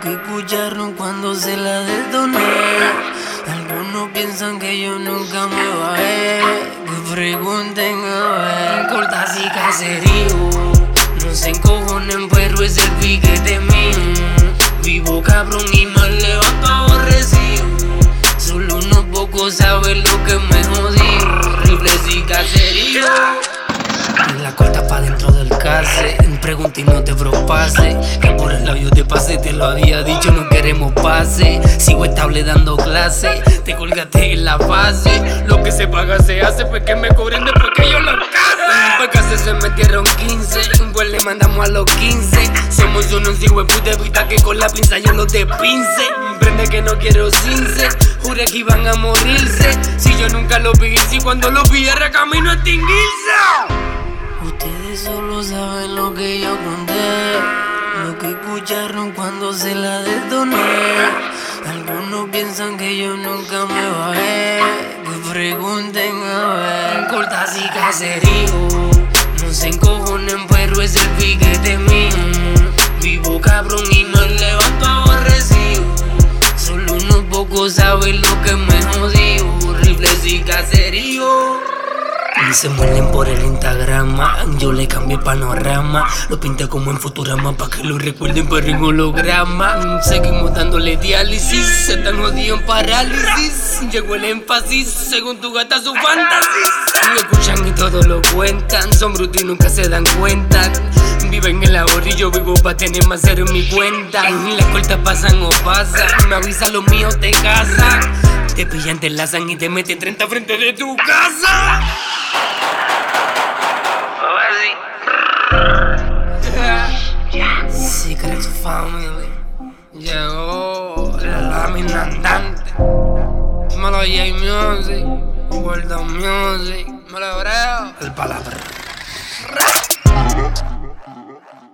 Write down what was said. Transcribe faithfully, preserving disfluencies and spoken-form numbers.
que escucharon cuando se la detoné. Algunos piensan que yo nunca me bajé. Que pregunten a ver. Cortas y caserío, no se encojonen, pero es el piquete mío. Vivo cabrón y me levanto aborrecido. Solo unos pocos saben lo que me jodido. Rifles y caserío. Y la corta pa' dentro del case. Pregunta y no te propase. Que por el labio te pase, te lo había dicho, no queremos pase. Sigo estable dando clase, te colgaste en la base. Lo que se paga se hace, pues que me cobren después que yo lo case. Pues casi se metieron quince, pues le mandamos a los quince. Somos unos hijueputa, evita que con la pinza yo los despince. Prende que no quiero cince, juré que iban a morirse. Si yo nunca los vi, si cuando los vi era camino a extinguirse. Ustedes solo saben lo que yo conté, lo que escucharon cuando se la detoné. Algunos piensan que yo nunca me bajé. Que pregunten a ver. Cortas y caserío, no se encojonen, pero es el piquete mío. Vivo cabrón y me levanto aborrecido. Solo unos pocos saben lo que me jodido. Rifles y caserío. Y se mueren por el Instagrama. Yo le cambié panorama, lo pinté como en Futurama pa' que lo recuerden pero en holograma. Seguimos dándole diálisis, se están jodidos en parálisis. Llegó el énfasis, según tu gata su fantasía. Me escuchan y todo lo cuentan, son brutos y nunca se dan cuenta. Viven en la orilla, yo vivo pa' tener más cero en mi cuenta. Las cortas pasan o pasan, me avisa los míos te casan. Te pillan, te enlazan y te meten treinta frente de tu casa. Secret Family. Llegó la lámina andante. Me lo J Music, World of Music. Me lo creo. El palabra.